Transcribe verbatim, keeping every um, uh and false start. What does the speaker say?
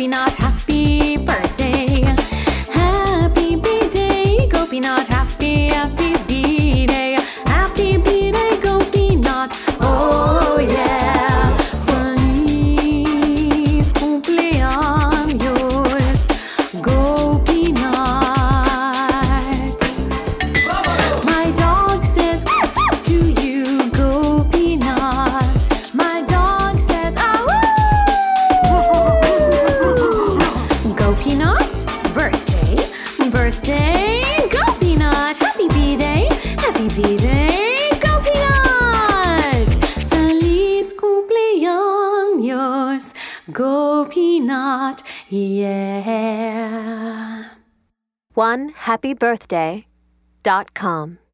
Gopinath, happy birthday. Happy birthday, Gopinath, happy, happy birthday. Happy birthday, Gopinath, oh yeah. Feliz cumpleaños, Gopinath. My dog says to you, Gopinath. My dog says, ah, woo! Gopinath, birthday, birthday, Gopinath. Happy birthday, happy birthday, Gopinath. Feliz cumpleaños, Gopinath, yeah. one happy birthday dot com